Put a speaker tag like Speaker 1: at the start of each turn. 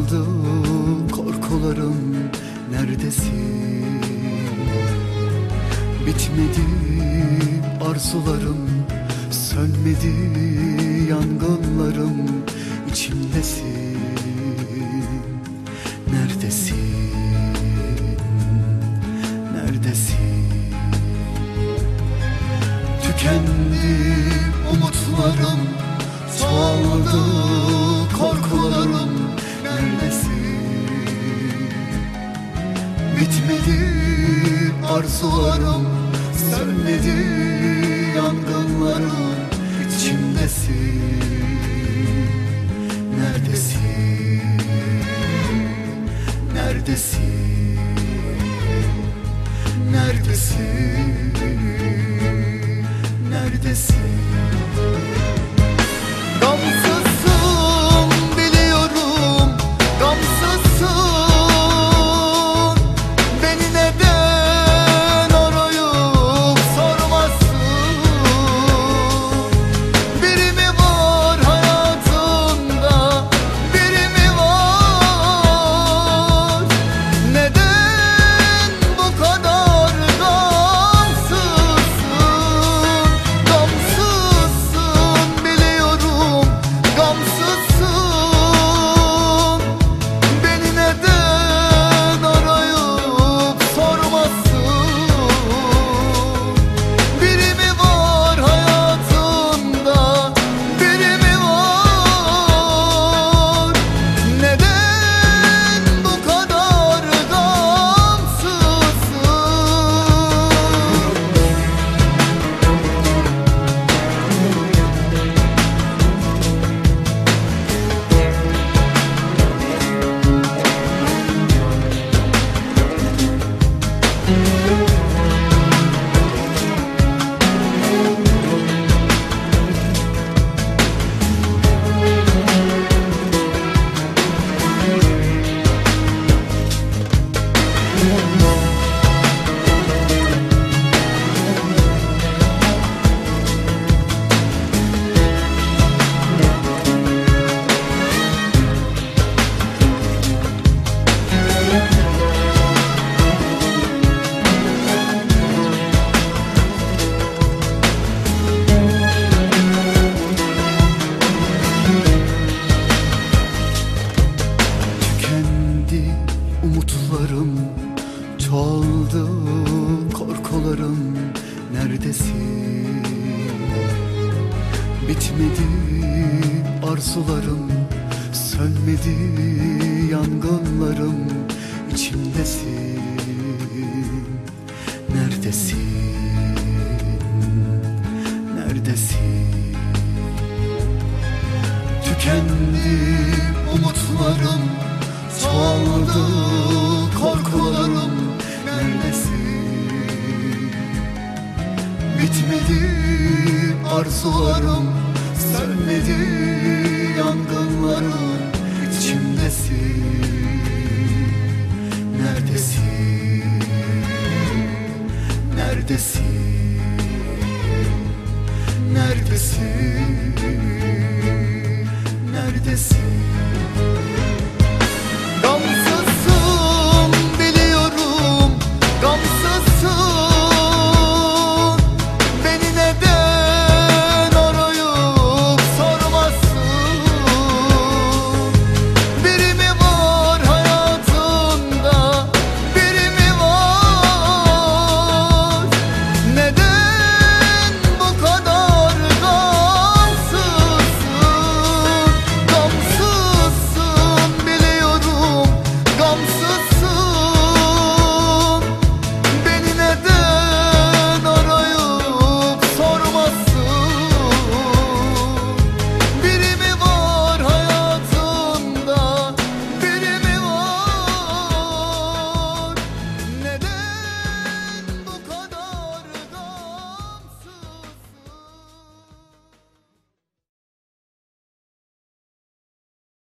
Speaker 1: Çoğaldı korkularım, neredesin? Bitmedi arzularım, sönmedi yangınlarım, içimdesin. Neredesin? Neredesin? Tükendi umutlarım, çoğaldı korkularım, neredesin? Bitmedi arzularım, sönmedi yangınlarım, içimdesin. Neredesin? Neredesin? Neredesin? Neredesin? Gamsızsın biliyorum, gamsızsın. Beni neden arayıp sormazsın? Biri mi var hayatında, biri mi var? Neden bu kadar gamsızsın? Gamsızsın biliyorum, gamsızsın. Beni neden arayıp sormazsın? Biri mi var hayatında, biri mi var? Neden bu kadar gamsızsın? Tükendi umutlarım, çoğaldı korkularım, neredesin? Bitmedi arzularım, sönmedi yangınlarım, içimdesin. Neredesin? Neredesin? Tükendi umutlarım, çoğaldı korkularım, neredesin? Bitmedi arzularım, sönmedi yangınlarım, içimdesin. Neredesin? Neredesin?